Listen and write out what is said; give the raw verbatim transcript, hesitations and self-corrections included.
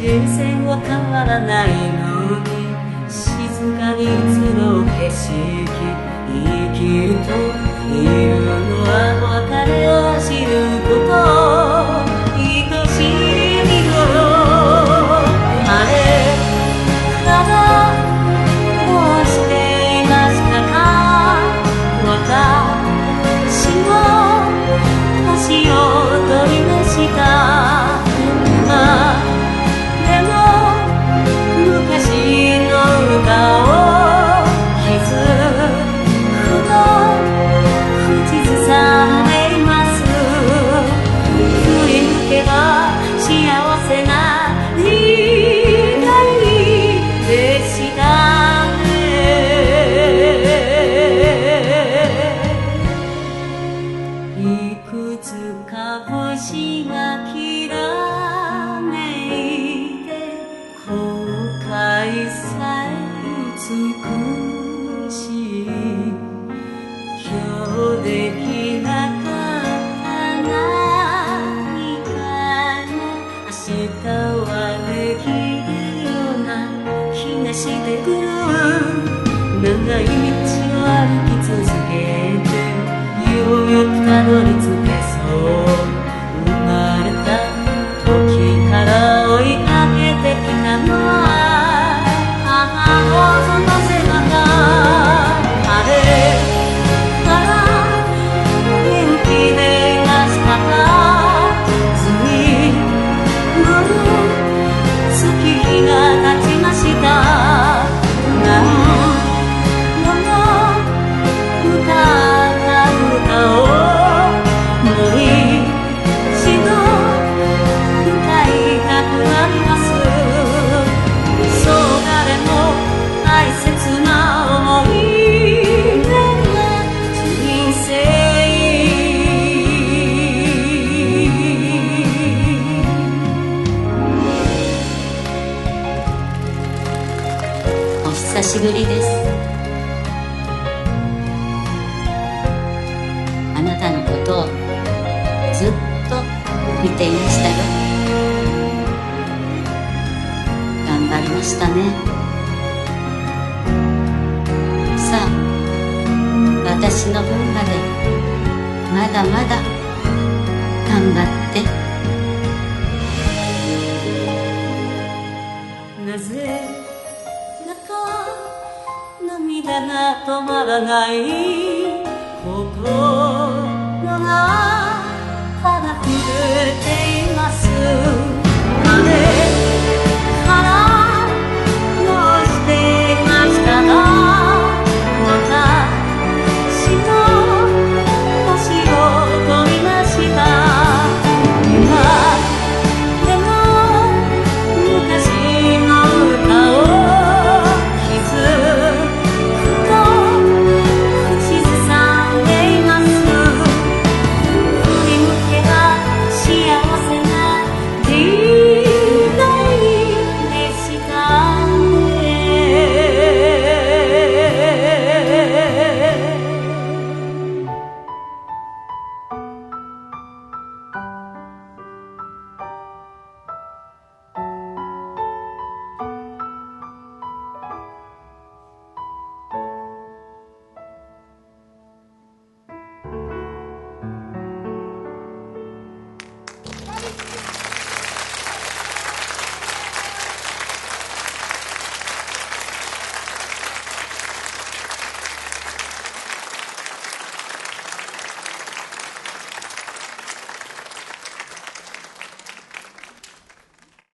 人生は変わらないのに静かに移ろう景色生きるというのは別れを知ること愛しみのあれからどうしていましたか私の足を取りました星がきらめいて後悔さえ美しい今日できなかった何かが明日はできるような気がしてくる長い道を歩き続けてようやくたどり着けそう久しぶりです。あなたのことをずっと見ていましたよ。頑張りましたね。さあ、私の分までまだまだ頑張って。 なぜ涙が止まらない心がただ震えています